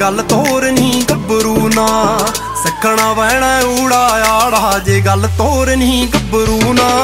गल तोर नहीं गभरू ना। सिखना पैना ऊड़ा आड़ा जे गल तोर नहीं गभरू ना।